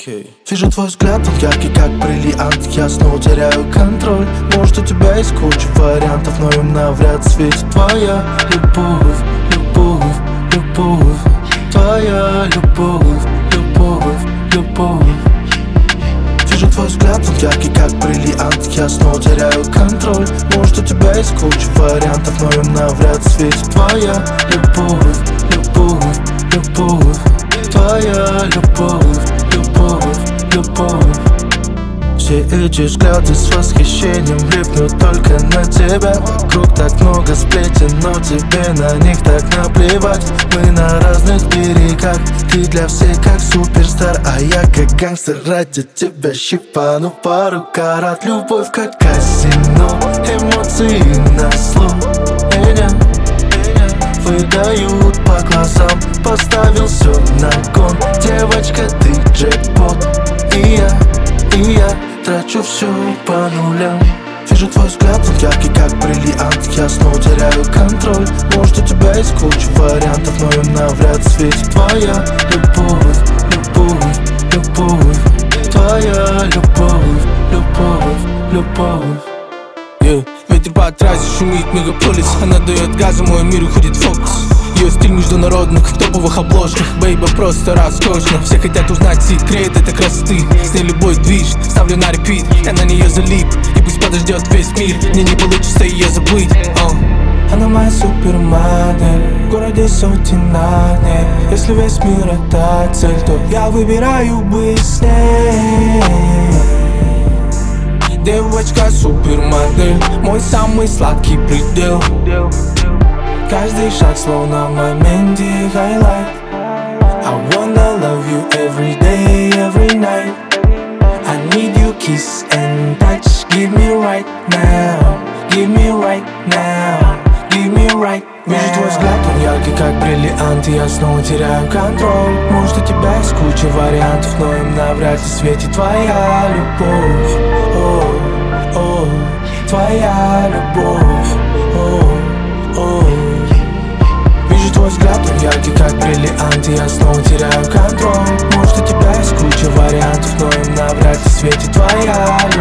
Вижу твой взгляд, он яркий, как бриллиант. Я снова теряю контроль. Может, у тебя есть куча вариантов, но им навряд светит твоя любовь, любовь, любовь. Твоя любовь, любовь, любовь. Вижу твой взгляд, он яркий, как бриллиант. Я снова теряю контроль. Может, у тебя есть куча вариантов, но им навряд светит твоя любовь, любовь, любовь. Твоя любовь, любовь, любовь. Все эти взгляды с восхищением влипнут только на тебя. Вокруг так много сплетен, но тебе на них так наплевать. Мы на разных берегах, ты для всех как суперстар, а я как гангстер ради тебя щипану пару карат. Любовь как казино, эмоции на слух. Меня выдают по глазам, поставил все на кон. Девочка, ты джекпот, и я трачу все по нулям. Вижу твой взгляд, он яркий, как бриллиант. Я снова теряю контроль. Может, у тебя есть куча вариантов, но им навряд светит твоя любовь, любовь, любовь. Твоя любовь, любовь, любовь. Ветер по трассе шумит мегаполис. Она дает газу, мой мир уходит в фокус. Ее стиль международных, в топовых обложках. Бейба просто роскошно. Все хотят узнать секрет этой красоты. С ней любой движ, ставлю на репит. Я на нее залип, и пусть подождет весь мир. Мне не получится ее забыть. Она моя супермодель, в городе сотен огней. Если весь мир это цель, то я выбираю быть с ней. Девочка супермодель, мой самый сладкий предел. Каждый шаг словно в моменте хайлайт. I wanna love you every day, every night. I need you kiss and touch. Give me right now, give me right now, give me right now. Вижу твой взгляд, он яркий, как бриллиант, и я снова теряю контроль. Может, у тебя есть куча вариантов, но им навряд ли светит твоя любовь. О, твоя любовь. Вижу твой взгляд, он яркий, как бриллиант, и я снова теряю контроль. Может, у тебя есть куча вариантов, но им навряд ли светит твоя любовь.